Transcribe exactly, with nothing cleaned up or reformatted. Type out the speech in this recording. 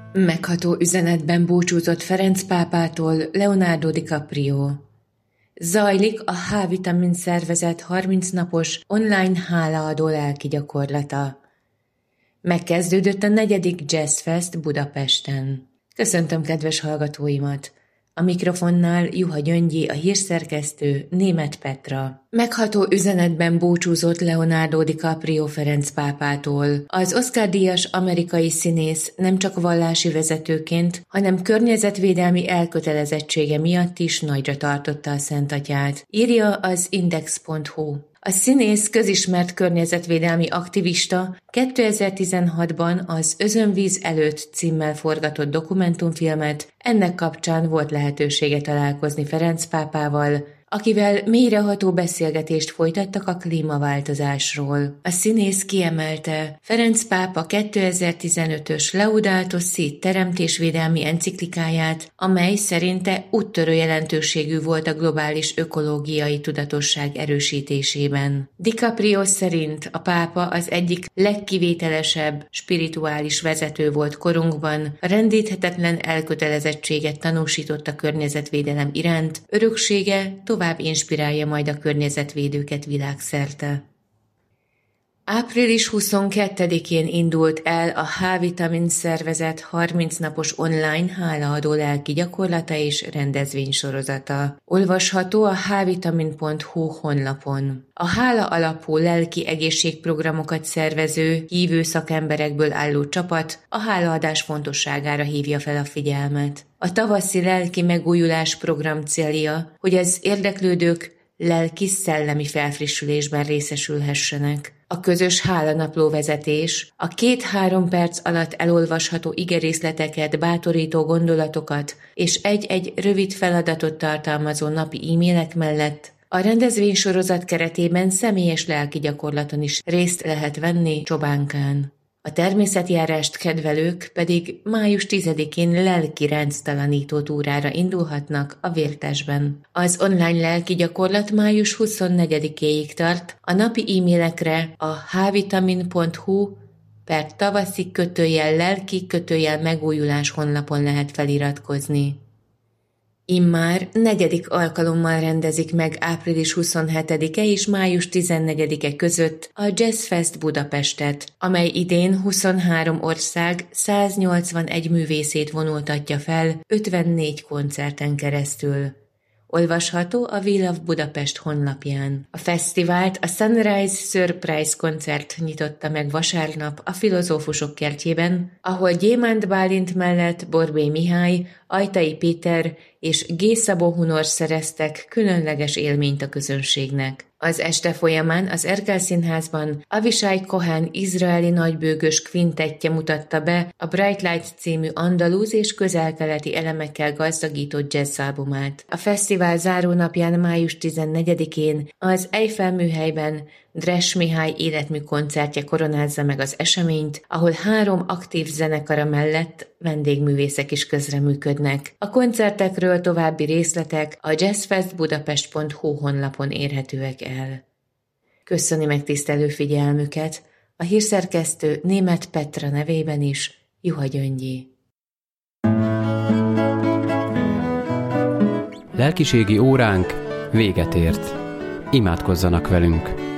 Megható üzenetben búcsúzott Ferenc pápától Leonardo DiCaprio. Zajlik a H-vitamin szervezet harminc napos online hálaadó lelki gyakorlata. Megkezdődött a negyedik Jazz Fest Budapesten. Köszöntöm kedves hallgatóimat! A mikrofonnál Juha Gyöngyi, a hírszerkesztő, Németh Petra. Megható üzenetben búcsúzott Leonardo DiCaprio Ferenc pápától. Az Oscar-díjas amerikai színész nem csak vallási vezetőként, hanem környezetvédelmi elkötelezettsége miatt is nagyra tartotta a Szentatyát, írja az index pont hu. A színész közismert környezetvédelmi aktivista kétezer-tizenhatban az Özönvíz előtt címmel forgatott dokumentumfilmet, ennek kapcsán volt lehetősége találkozni Ferenc pápával, akivel mélyreható beszélgetést folytattak a klímaváltozásról. A színész kiemelte, Ferenc pápa kétezer-tizenötös Laudato Si teremtésvédelmi enciklikáját, amely szerinte úttörő jelentőségű volt a globális ökológiai tudatosság erősítésében. DiCaprio szerint a pápa az egyik legkivételesebb spirituális vezető volt korunkban, a rendíthetetlen elkötelezettséget tanúsított a környezetvédelem iránt, öröksége tovább inspirálja majd a környezetvédőket világszerte. április huszonkettedikén indult el a H-vitamin szervezet harminc napos online hálaadó lelki gyakorlata és rendezvénysorozata. Olvasható a h vitamin pont hu honlapon. A hála alapú lelki egészségprogramokat szervező, hívő szakemberekből álló csapat a hálaadás fontosságára hívja fel a figyelmet. A tavaszi lelki megújulás program célja, hogy az érdeklődők lelki-szellemi felfrissülésben részesülhessenek. A közös hálanapló vezetés, a két-három perc alatt elolvasható igerészleteket, bátorító gondolatokat és egy-egy rövid feladatot tartalmazó napi e-mailek mellett a rendezvénysorozat keretében személyes lelki gyakorlaton is részt lehet venni Csobánkán. A természetjárást kedvelők pedig május tizedikén lelki rendtalanító túrára indulhatnak a Vértesben. Az online lelki gyakorlat május huszonnegyedikéig tart, a napi e-mailekre a h vitamin pont hu per tavaszi kötőjel lelki kötőjel megújulás honlapon lehet feliratkozni. Immár negyedik alkalommal rendezik meg április huszonhetedike és május tizennegyedike között a Jazz Fest Budapestet, amely idén huszonhárom ország száznyolcvanegy művészét vonultatja fel ötvennégy koncerten keresztül. Olvasható a We Love Budapest honlapján. A fesztivált a Sunrise Surprise koncert nyitotta meg vasárnap a Filozófusok kertjében, ahol Gyémánt Bálint mellett Borbély Mihály, Ajtai Péter és G. Szabó Hunor szereztek különleges élményt a közönségnek. Az este folyamán az Erkel Színházban Avishai Cohen izraeli nagybőgős kvintettje mutatta be a Bright Light című andalúz és közel-keleti elemekkel gazdagított jazzalbumát. A fesztivál zárónapján május tizennegyedikén az Eiffel műhelyben Dresch Mihály életmű koncertje koronázza meg az eseményt, ahol három aktív zenekara mellett vendégművészek is közreműködnek. A koncertekről további részletek a jazzfestbudapest pont hu honlapon érhetőek el. Köszöni megtisztelő figyelmüket a hírszerkesztő Németh Petra nevében is, Juha Gyöngyi. Lelkiségi óránk véget ért. Imádkozzanak velünk!